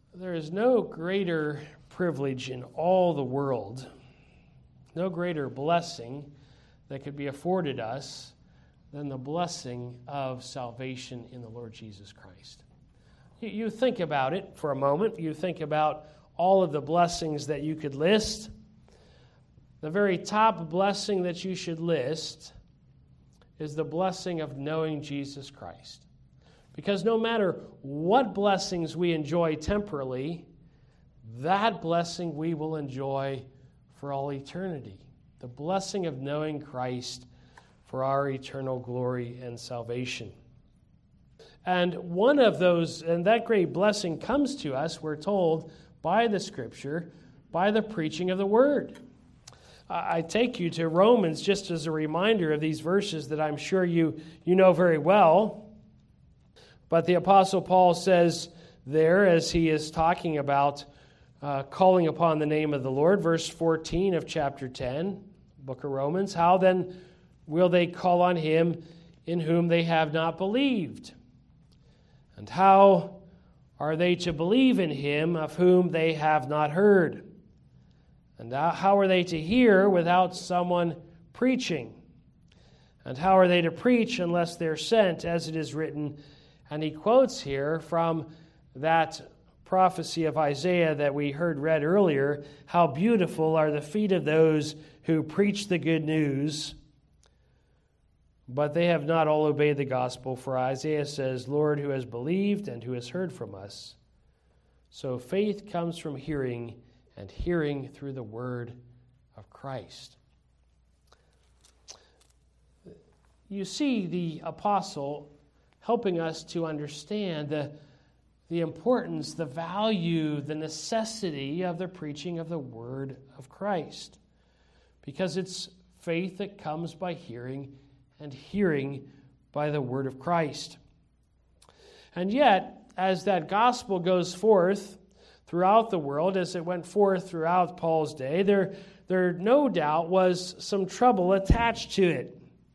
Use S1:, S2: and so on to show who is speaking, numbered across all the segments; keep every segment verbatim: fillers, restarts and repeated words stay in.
S1: There is no greater privilege in all the world, no greater blessing that could be afforded us than the blessing of salvation in the Lord Jesus Christ. You, you think about it for a moment. You think about all of the blessings that you could list. The very top blessing that you should list is the blessing of knowing Jesus Christ. Because no matter what blessings we enjoy temporally, that blessing we will enjoy for all eternity. The blessing of knowing Christ for our eternal glory and salvation. And one of those, and that great blessing comes to us, we're told, by the Scripture, by the preaching of the Word. I take you to Romans just as a reminder of these verses that I'm sure you, you know very well. But the Apostle Paul says there, as he is talking about uh, calling upon the name of the Lord, verse fourteen of chapter ten, book of Romans, how then will they call on him in whom they have not believed? And how are they to believe in him of whom they have not heard? And how are they to hear without someone preaching? And how are they to preach unless they're sent, as it is written? And he quotes here from that prophecy of Isaiah that we heard read earlier, how beautiful are the feet of those who preach the good news, but they have not all obeyed the gospel. For Isaiah says, Lord, who has believed and who has heard from us? So faith comes from hearing, and hearing through the word of Christ. You see the apostle helping us to understand the, the importance, the value, the necessity of the preaching of the word of Christ. Because it's faith that comes by hearing, and hearing by the word of Christ. And yet, as that gospel goes forth throughout the world, as it went forth throughout Paul's day, there, there no doubt was some trouble attached to it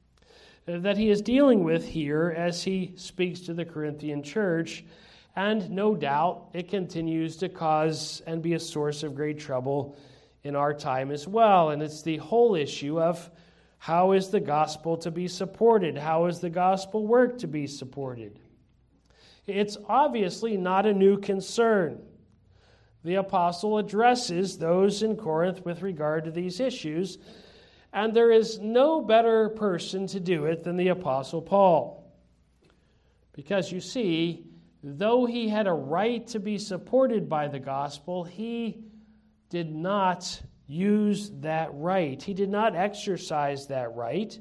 S1: that he is dealing with here as he speaks to the Corinthian church, and no doubt it continues to cause and be a source of great trouble in our time as well. And it's the whole issue of how is the gospel to be supported? How is the gospel work to be supported? It's obviously not a new concern. The apostle addresses those in Corinth with regard to these issues, and there is no better person to do it than the apostle Paul. Because you see, though he had a right to be supported by the gospel, he did not use that right. He did not exercise that right,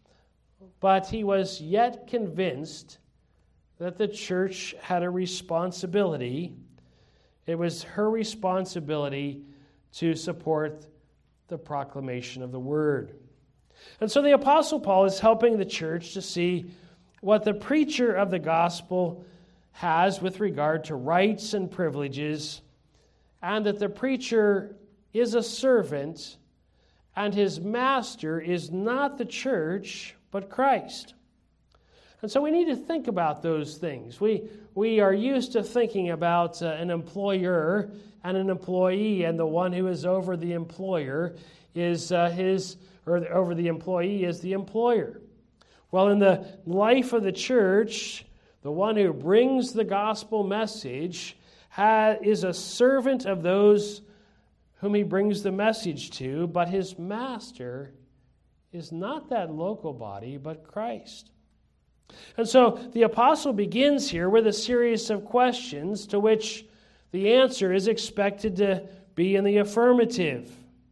S1: but he was yet convinced that the church had a responsibility. It was her responsibility to support the proclamation of the word. And so the Apostle Paul is helping the church to see what the preacher of the gospel has with regard to rights and privileges, and that the preacher is a servant, and his master is not the church, but Christ. And so we need to think about those things. We we are used to thinking about uh, an employer and an employee, and the one who is over the employer is uh, his, or over the employee is the employer. Well, in the life of the church, the one who brings the gospel message ha- is a servant of those whom he brings the message to, but his master is not that local body, but Christ. And so the apostle begins here with a series of questions to which the answer is expected to be in the affirmative.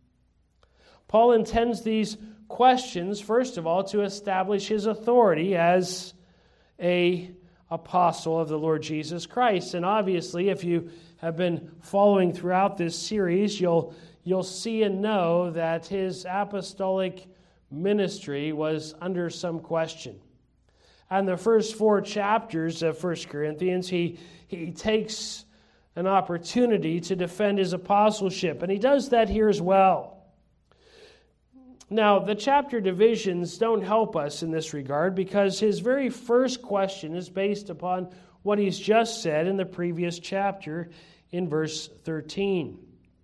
S1: Paul intends these questions, first of all, to establish his authority as an apostle of the Lord Jesus Christ. And obviously, if you have been following throughout this series, you'll, you'll see and know that his apostolic ministry was under some question. And the first four chapters of First Corinthians, he, he takes an opportunity to defend his apostleship. And he does that here as well. Now, the chapter divisions don't help us in this regard, because his very first question is based upon what he's just said in the previous chapter in verse thirteen.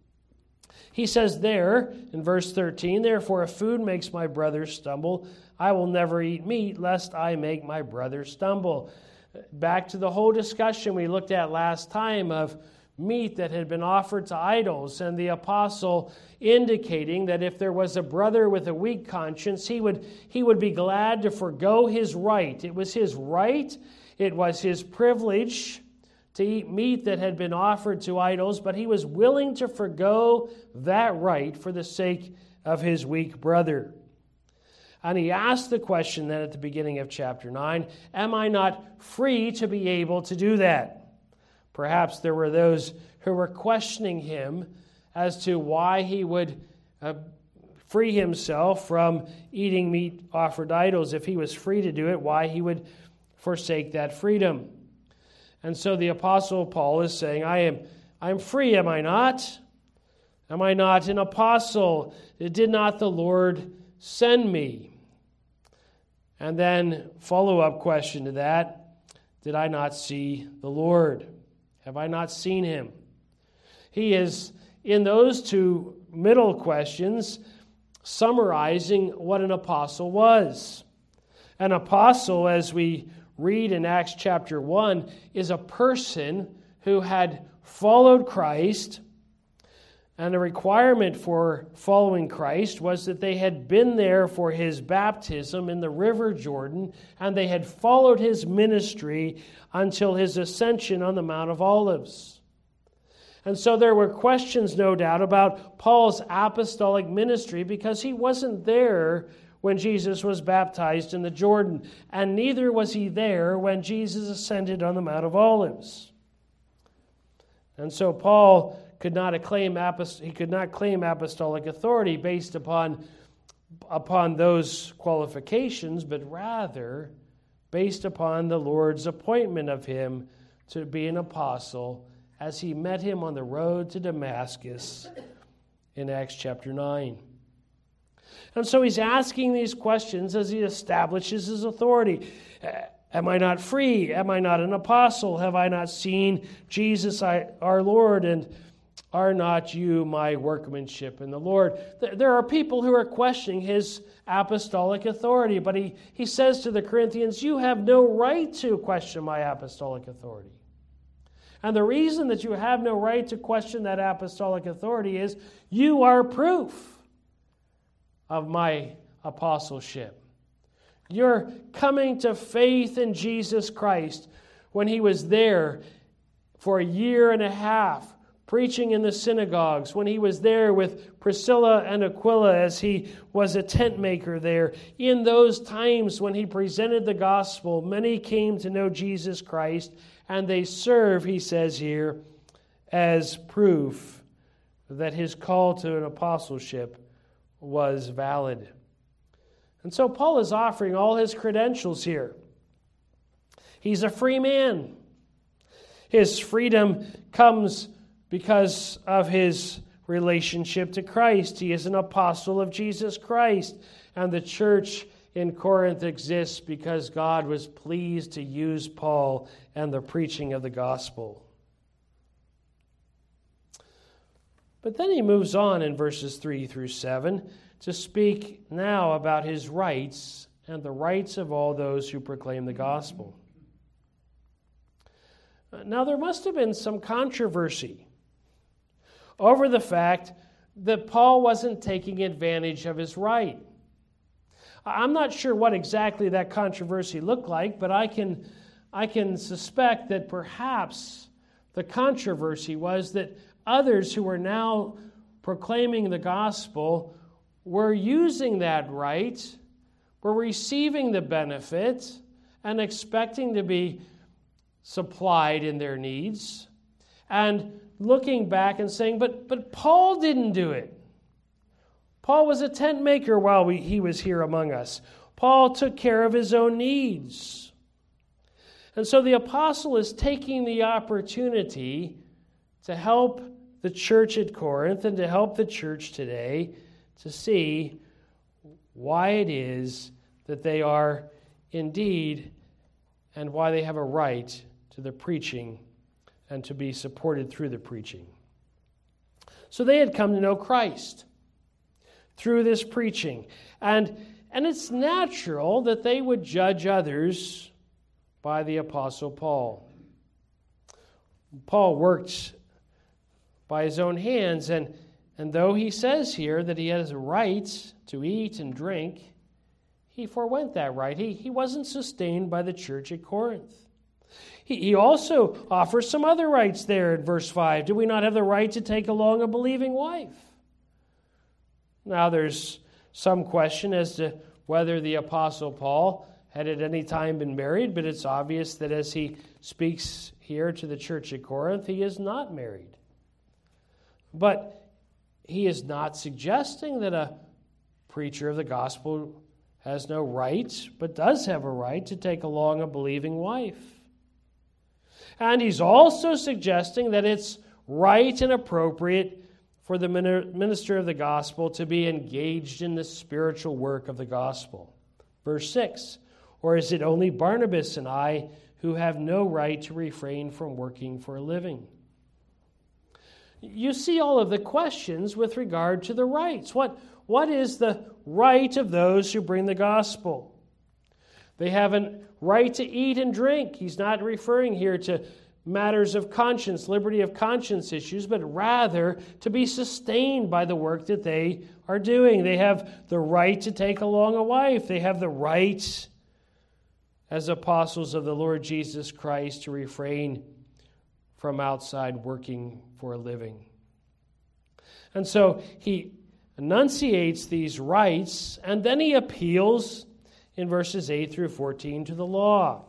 S1: He says there in verse thirteen, "Therefore if food makes my brother stumble, I will never eat meat, lest I make my brother stumble." Back to the whole discussion we looked at last time of meat that had been offered to idols, and the apostle indicating that if there was a brother with a weak conscience, he would, he would be glad to forgo his right. It was his right, it was his privilege to eat meat that had been offered to idols, but he was willing to forgo that right for the sake of his weak brother. And he asked the question then at the beginning of chapter nine, am I not free to be able to do that? Perhaps there were those who were questioning him as to why he would uh, free himself from eating meat offered to idols. If he was free to do it, why he would forsake that freedom. And so the Apostle Paul is saying, I am I'm free, am I not? Am I not an apostle? Did not the Lord send me? And then follow-up question to that, did I not see the Lord? Have I not seen him? He is, in those two middle questions, summarizing what an apostle was. An apostle, as we read in Acts chapter one, is a person who had followed Christ, and the requirement for following Christ was that they had been there for his baptism in the river Jordan, and they had followed his ministry until his ascension on the Mount of Olives. And so there were questions, no doubt, about Paul's apostolic ministry because he wasn't there when Jesus was baptized in the Jordan, and neither was he there when Jesus ascended on the Mount of Olives. And so Paul could not claim he could not claim apostolic authority based upon, upon those qualifications, but rather based upon the Lord's appointment of him to be an apostle as he met him on the road to Damascus in Acts chapter nine. And so he's asking these questions as he establishes his authority. Am I not free? Am I not an apostle? Have I not seen Jesus, our Lord? And are not you my workmanship in the Lord? There are people who are questioning his apostolic authority, but he, he says to the Corinthians, you have no right to question my apostolic authority. And the reason that you have no right to question that apostolic authority is you are proof of my apostleship. You're coming to faith in Jesus Christ when he was there for a year and a half, preaching in the synagogues, when he was there with Priscilla and Aquila as he was a tent maker there. In those times when he presented the gospel, many came to know Jesus Christ, and they serve, he says here, as proof that his call to an apostleship was valid. And so Paul is offering all his credentials here. He's a free man. His freedom comes because of his relationship to Christ. He is an apostle of Jesus Christ. And the church in Corinth exists because God was pleased to use Paul and the preaching of the gospel. But then he moves on in verses three through seven to speak now about his rights and the rights of all those who proclaim the gospel. Now, there must have been some controversy over the fact that Paul wasn't taking advantage of his right. I'm not sure what exactly that controversy looked like, but I can, I can suspect that perhaps the controversy was that others who were now proclaiming the gospel were using that right, were receiving the benefit, and expecting to be supplied in their needs, and looking back and saying, but, but Paul didn't do it. Paul was a tent maker while we, he was here among us. Paul took care of his own needs. And so the apostle is taking the opportunity to help the church at Corinth and to help the church today to see why it is that they are indeed and why they have a right to the preaching and to be supported through the preaching. So they had come to know Christ through this preaching. And, and it's natural that they would judge others by the Apostle Paul. Paul worked by his own hands, and, and though he says here that he has a right to eat and drink, he forewent that right. He, he wasn't sustained by the church at Corinth. He, he also offers some other rights there in verse five. Do we not have the right to take along a believing wife? Now there's some question as to whether the Apostle Paul had at any time been married, but it's obvious that as he speaks here to the church at Corinth, he is not married. But he is not suggesting that a preacher of the gospel has no right, but does have a right to take along a believing wife. And he's also suggesting that it's right and appropriate for the minister of the gospel to be engaged in the spiritual work of the gospel. Verse six, or is it only Barnabas and I who have no right to refrain from working for a living? You see all of the questions with regard to the rights. What, what is the right of those who bring the gospel? They have a right to eat and drink. He's not referring here to matters of conscience, liberty of conscience issues, but rather to be sustained by the work that they are doing. They have the right to take along a wife. They have the right, as apostles of the Lord Jesus Christ, to refrain from outside working for a living. And so he enunciates these rights, and then he appeals in verses eight through fourteen to the law.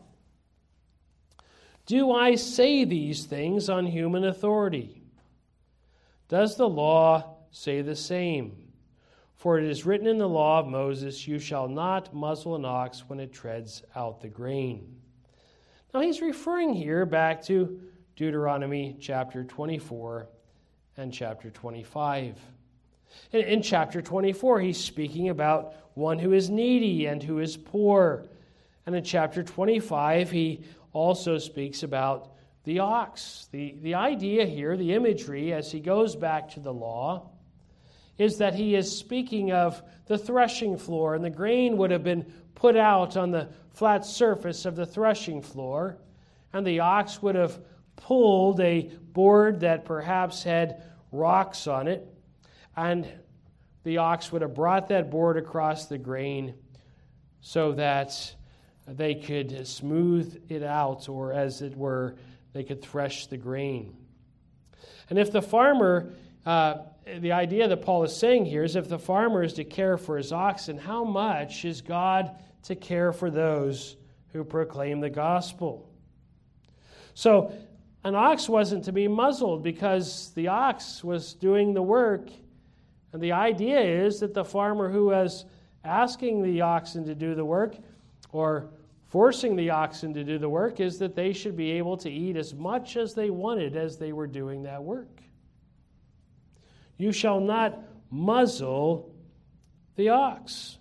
S1: Do I say these things on human authority? Does the law say the same? For it is written in the law of Moses, you shall not muzzle an ox when it treads out the grain. Now he's referring here back to Deuteronomy chapter twenty-four and chapter twenty-five. In, in chapter twenty-four, he's speaking about one who is needy and who is poor. And in chapter twenty-five, he also speaks about the ox. The, the idea here, the imagery, as he goes back to the law, is that he is speaking of the threshing floor, and the grain would have been put out on the flat surface of the threshing floor, and the ox would have pulled a board that perhaps had rocks on it, and the ox would have brought that board across the grain so that they could smooth it out, or as it were, they could thresh the grain. And if the farmer, uh, the idea that Paul is saying here is if the farmer is to care for his oxen, how much is God to care for those who proclaim the gospel? So an ox wasn't to be muzzled because the ox was doing the work. And the idea is that the farmer who was asking the oxen to do the work or forcing the oxen to do the work is that they should be able to eat as much as they wanted as they were doing that work. You shall not muzzle the ox.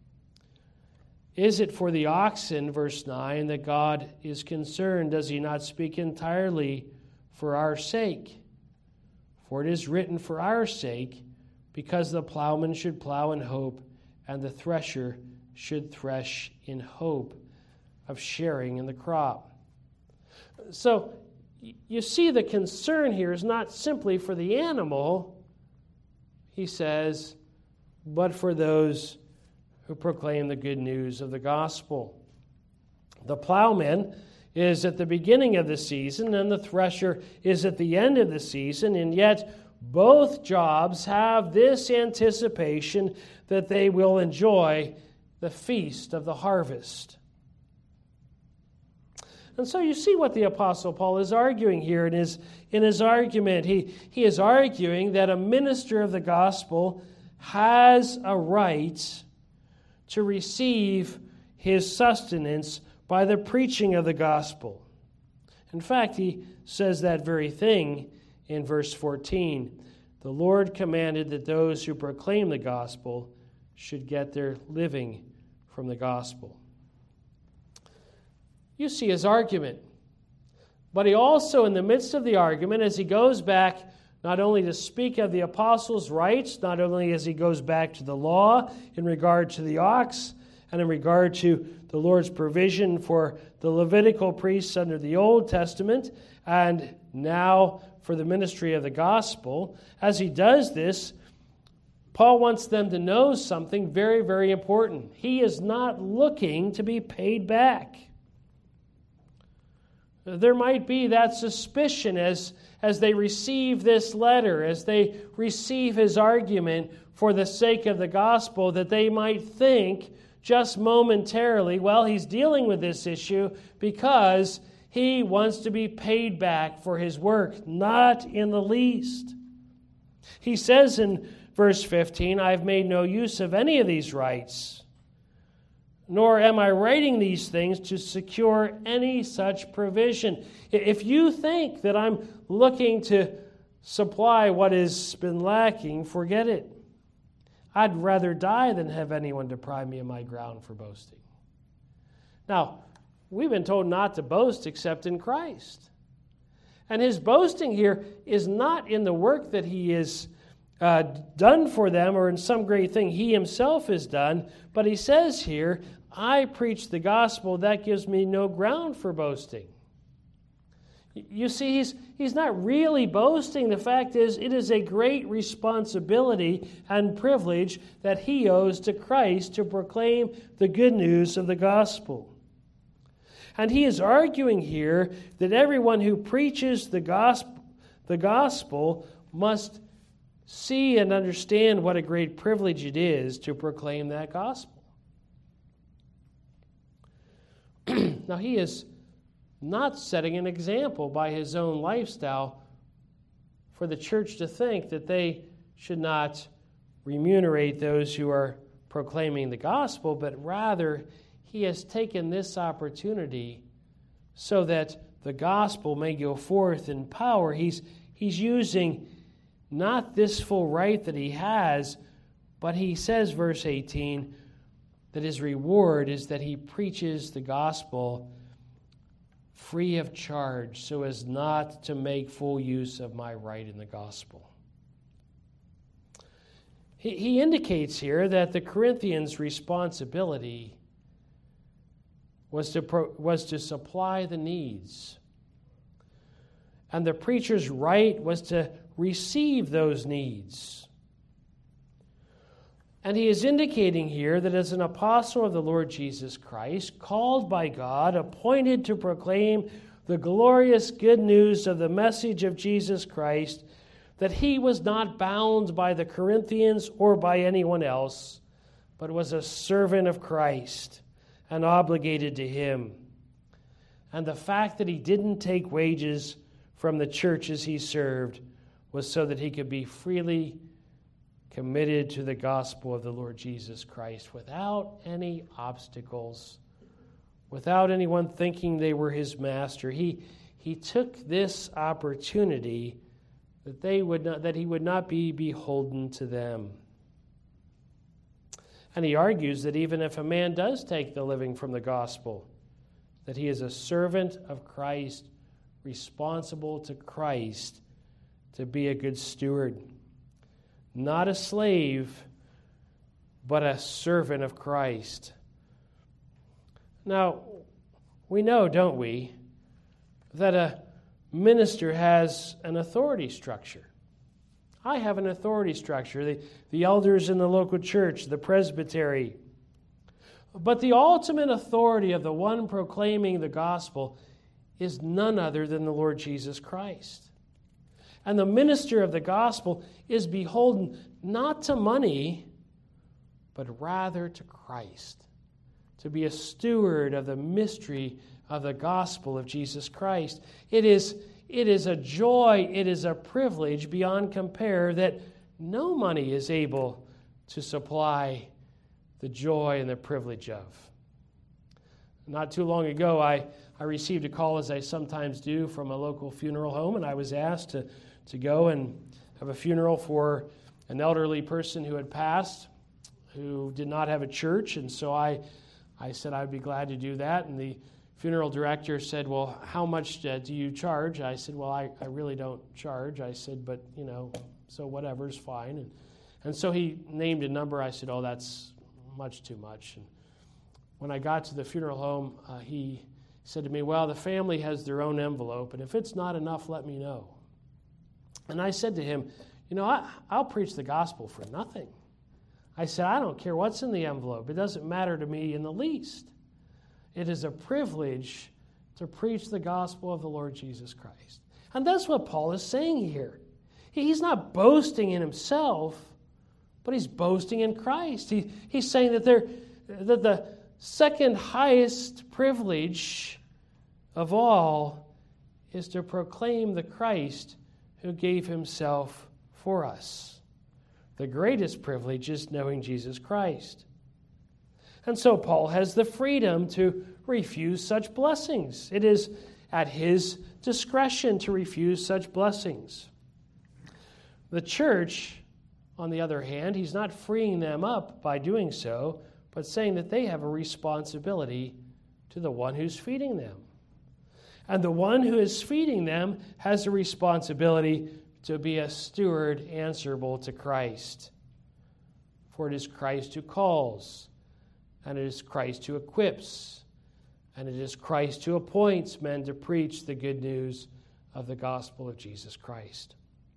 S1: Is it for the oxen, verse nine, that God is concerned? Does he not speak entirely for our sake? For it is written for our sake, because the plowman should plow in hope, and the thresher should thresh in hope of sharing in the crop. So you see, the concern here is not simply for the animal, he says, but for those who proclaim the good news of the gospel. The plowman is at the beginning of the season, and the thresher is at the end of the season, and yet both jobs have this anticipation that they will enjoy the feast of the harvest. And so you see what the Apostle Paul is arguing here in his, in his argument. He, he is arguing that a minister of the gospel has a right to receive his sustenance by the preaching of the gospel. In fact, he says that very thing in verse fourteen. The Lord commanded that those who proclaim the gospel should get their living from the gospel. You see his argument. But he also, in the midst of the argument, as he goes back not only to speak of the apostles' rights, not only as he goes back to the law in regard to the ox, and in regard to the Lord's provision for the Levitical priests under the Old Testament, and now for the ministry of the gospel, as he does this, Paul wants them to know something very, very important. He is not looking to be paid back. There might be that suspicion as, as they receive this letter, as they receive his argument for the sake of the gospel, that they might think just momentarily, well, he's dealing with this issue because he wants to be paid back for his work. Not in the least. He says in verse fifteen, I've made no use of any of these rights, nor am I writing these things to secure any such provision. If you think that I'm looking to supply what has been lacking, forget it. I'd rather die than have anyone deprive me of my ground for boasting. Now, we've been told not to boast except in Christ. And his boasting here is not in the work that he is uh, done for them or in some great thing he himself has done, but he says here, I preach the gospel, that gives me no ground for boasting. You see, he's, he's not really boasting. The fact is, it is a great responsibility and privilege that he owes to Christ to proclaim the good news of the gospel. And he is arguing here that everyone who preaches the gospel, the gospel must see and understand what a great privilege it is to proclaim that gospel. Now, he is not setting an example by his own lifestyle for the church to think that they should not remunerate those who are proclaiming the gospel, but rather he has taken this opportunity so that the gospel may go forth in power. He's, he's using not this full right that he has, but he says, verse eighteen, that his reward is that he preaches the gospel free of charge, so as not to make full use of my right in the gospel. He, he indicates here that the Corinthians' responsibility was to, pro, was to supply the needs, and the preacher's right was to receive those needs. And he is indicating here that as an apostle of the Lord Jesus Christ, called by God, appointed to proclaim the glorious good news of the message of Jesus Christ, that he was not bound by the Corinthians or by anyone else, but was a servant of Christ and obligated to him. And the fact that he didn't take wages from the churches he served was so that he could be freely committed to the gospel of the Lord Jesus Christ without any obstacles, without anyone thinking they were his master. He, he took this opportunity that they would not, that he would not be beholden to them. And he argues that even if a man does take the living from the gospel, that he is a servant of Christ, responsible to Christ to be a good steward. Not a slave, but a servant of Christ. Now, we know, don't we, that a minister has an authority structure. I have an authority structure, the, the elders in the local church, the presbytery. But the ultimate authority of the one proclaiming the gospel is none other than the Lord Jesus Christ. And the minister of the gospel is beholden not to money, but rather to Christ, to be a steward of the mystery of the gospel of Jesus Christ. It is, it is a joy, it is a privilege beyond compare that no money is able to supply the joy and the privilege of. Not too long ago, I, I received a call, as I sometimes do, from a local funeral home, and I was asked to to go and have a funeral for an elderly person who had passed, who did not have a church. And so I, I said I'd be glad to do that. And the funeral director said, well, how much uh, do you charge? I said, well, I, I really don't charge. I said, but, you know, so whatever's fine. And, and so he named a number. I said, oh, that's much too much. And when I got to the funeral home, uh, he said to me, well, the family has their own envelope, and if it's not enough, let me know. And I said to him, you know, I, I'll preach the gospel for nothing. I said, I don't care what's in the envelope. It doesn't matter to me in the least. It is a privilege to preach the gospel of the Lord Jesus Christ. And that's what Paul is saying here. He's not boasting in himself, but he's boasting in Christ. He, he's saying that, there, that the second highest privilege of all is to proclaim the Christ who gave himself for us. The greatest privilege is knowing Jesus Christ. And so Paul has the freedom to refuse such blessings. It is at his discretion to refuse such blessings. The church, on the other hand, he's not freeing them up by doing so, but saying that they have a responsibility to the one who's feeding them. And the one who is feeding them has a responsibility to be a steward answerable to Christ. For it is Christ who calls, and it is Christ who equips, and it is Christ who appoints men to preach the good news of the gospel of Jesus Christ.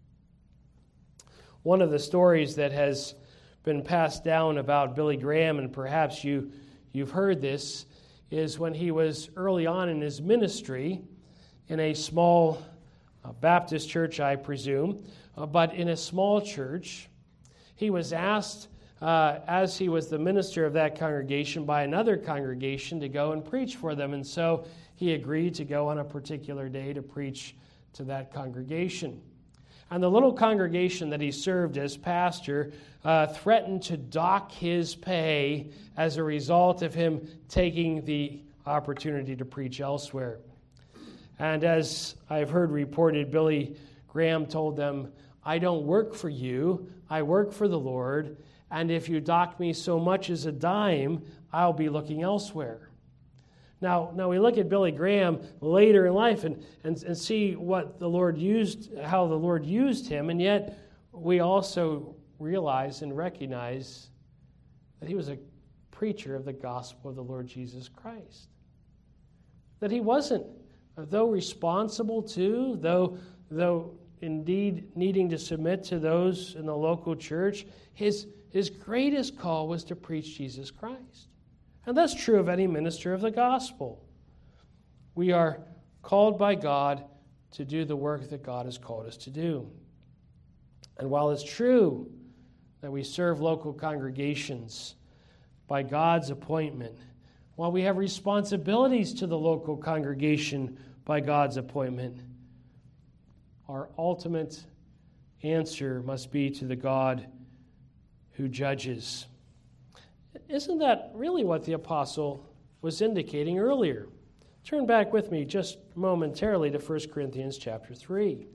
S1: One of the stories that has been passed down about Billy Graham, and perhaps you, you've heard this, is when he was early on in his ministry in a small uh, Baptist church, I presume, uh, but in a small church, he was asked, uh, as he was the minister of that congregation, by another congregation to go and preach for them. And so he agreed to go on a particular day to preach to that congregation. And the little congregation that he served as pastor uh, threatened to dock his pay as a result of him taking the opportunity to preach elsewhere. And as I've heard reported, Billy Graham told them, I don't work for you, I work for the Lord, and if you dock me so much as a dime, I'll be looking elsewhere. Now, now we look at Billy Graham later in life and, and, and see what the Lord used, how the Lord used him, and yet we also realize and recognize that he was a preacher of the gospel of the Lord Jesus Christ. That he wasn't, though responsible to, though, though indeed needing to submit to those in the local church, his, his greatest call was to preach Jesus Christ. And that's true of any minister of the gospel. We are called by God to do the work that God has called us to do. And while it's true that we serve local congregations by God's appointment, while we have responsibilities to the local congregation by God's appointment, our ultimate answer must be to the God who judges. Isn't that really what the apostle was indicating earlier? Turn back with me just momentarily to First Corinthians chapter three.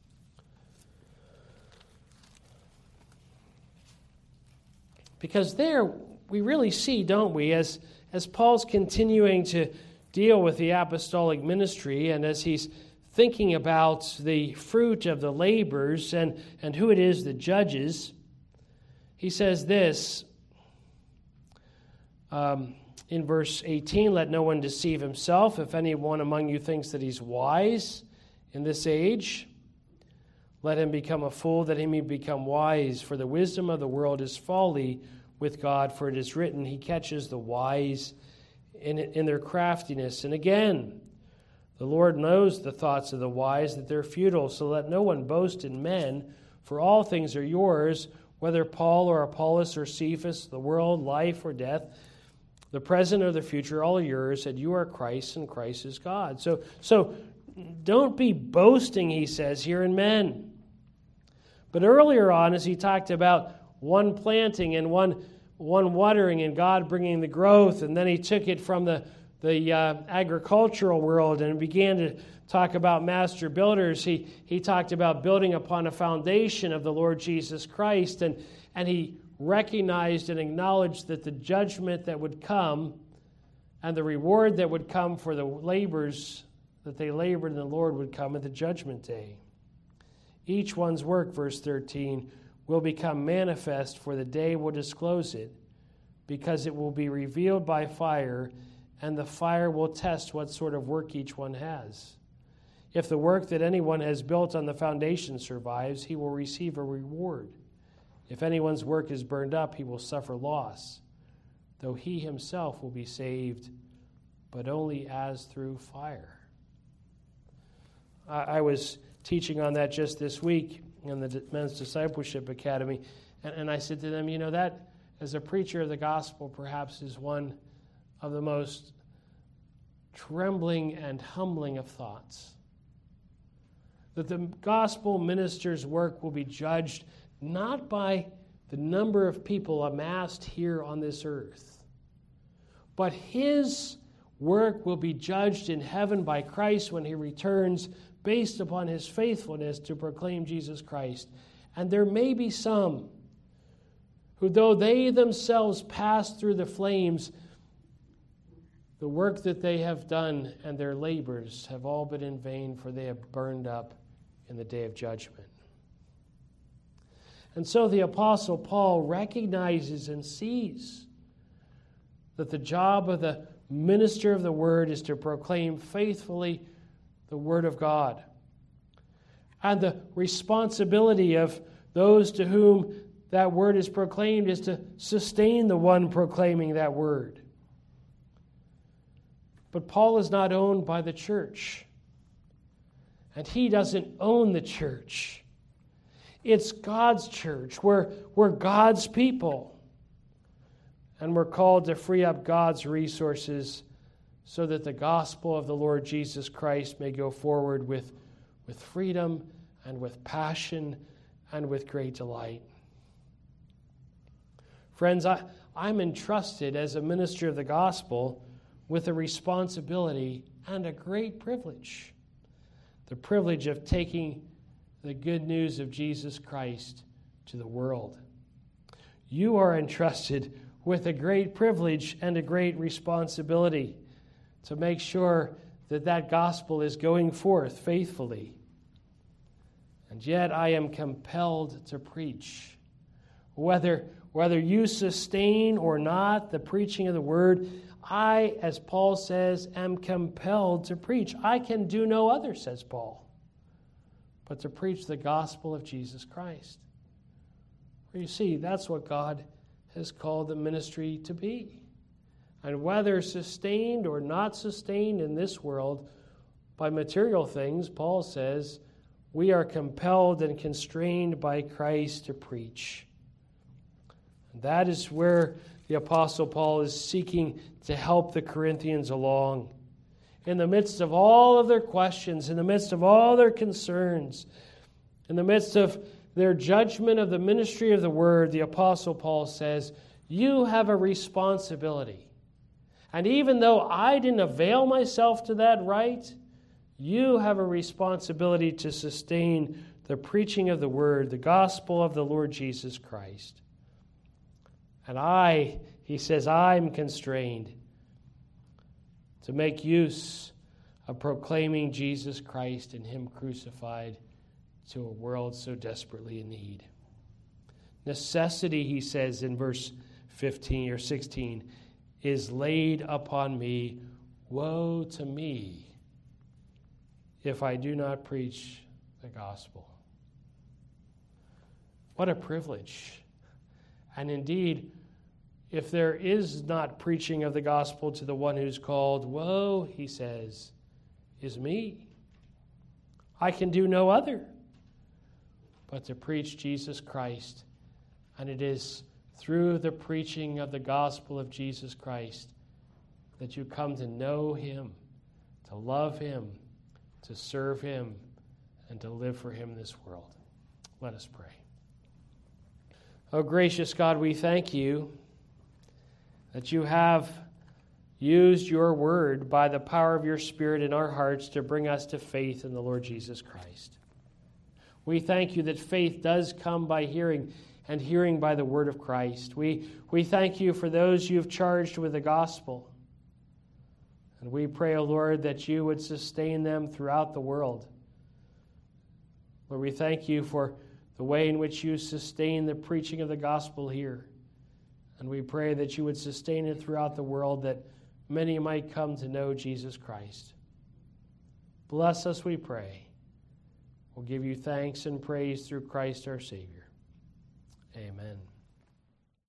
S1: Because there we really see, don't we, as, as Paul's continuing to deal with the apostolic ministry and as he's thinking about the fruit of the labors and, and who it is that judges, he says this, Um, in verse eighteen, let no one deceive himself. If anyone among you thinks that he's wise in this age, let him become a fool that he may become wise. For the wisdom of the world is folly with God, for it is written, he catches the wise in, in their craftiness. And again, the Lord knows the thoughts of the wise, that they're futile. So let no one boast in men, for all things are yours, whether Paul or Apollos or Cephas, the world, life or death, the present or the future, all are yours, and you are Christ, and Christ is God. So, so don't be boasting, he says, here in men. But earlier on, as he talked about one planting and one, one watering and God bringing the growth, and then he took it from the, the uh, agricultural world and began to talk about master builders. He, he talked about building upon a foundation of the Lord Jesus Christ, and, and he recognized and acknowledged that the judgment that would come And the reward that would come for the labors that they labored in the Lord would come at the judgment day. Each one's work, verse thirteen, will become manifest, for the day will disclose it, because it will be revealed by fire, and the fire will test what sort of work each one has. If the work that anyone has built on the foundation survives, he will receive a reward. If anyone's work is burned up, he will suffer loss, though he himself will be saved, but only as through fire. I, I was teaching on that just this week in the Men's Discipleship Academy, and, and I said to them, you know, that as a preacher of the gospel perhaps is one of the most trembling and humbling of thoughts. That the gospel minister's work will be judged not by the number of people amassed here on this earth, but his work will be judged in heaven by Christ when he returns, based upon his faithfulness to proclaim Jesus Christ. And there may be some who, though they themselves pass through the flames, the work that they have done and their labors have all been in vain, for they have burned up in the day of judgment. And so the Apostle Paul recognizes and sees that the job of the minister of the word is to proclaim faithfully the word of God. And the responsibility of those to whom that word is proclaimed is to sustain the one proclaiming that word. But Paul is not owned by the church. And he doesn't own the church. It's God's church. We're, we're God's people. And we're called to free up God's resources so that the gospel of the Lord Jesus Christ may go forward with, with freedom and with passion and with great delight. Friends, I, I'm entrusted as a minister of the gospel with a responsibility and a great privilege. The privilege of taking the good news of Jesus Christ to the world. You are entrusted with a great privilege and a great responsibility to make sure that that gospel is going forth faithfully. And yet I am compelled to preach. Whether, whether you sustain or not the preaching of the word, I, as Paul says, am compelled to preach. I can do no other, says Paul, but to preach the gospel of Jesus Christ. For you see, that's what God has called the ministry to be. And whether sustained or not sustained in this world by material things, Paul says, we are compelled and constrained by Christ to preach. And that is where the Apostle Paul is seeking to help the Corinthians along. In the midst of all of their questions, in the midst of all their concerns, in the midst of their judgment of the ministry of the word, the Apostle Paul says, you have a responsibility. And even though I didn't avail myself to that right, you have a responsibility to sustain the preaching of the word, the gospel of the Lord Jesus Christ. And I, he says, I'm constrained to make use of proclaiming Jesus Christ and him crucified to a world so desperately in need. Necessity, he says in verse fifteen or sixteen, is laid upon me. Woe to me if I do not preach the gospel. What a privilege. And indeed, if there is not preaching of the gospel to the one who's called, woe, he says, is me. I can do no other but to preach Jesus Christ. And it is through the preaching of the gospel of Jesus Christ that you come to know him, to love him, to serve him, and to live for him in this world. Let us pray. Oh, gracious God, we thank you that you have used your word by the power of your Spirit in our hearts to bring us to faith in the Lord Jesus Christ. We thank you that faith does come by hearing, and hearing by the word of Christ. We, we thank you for those you have charged with the gospel, And we pray, O Lord, that you would sustain them throughout the world. Lord, we thank you for the way in which you sustain the preaching of the gospel here. And we pray that you would sustain it throughout the world, that many might come to know Jesus Christ. Bless us, we pray. We'll give you thanks and praise through Christ our Savior. Amen.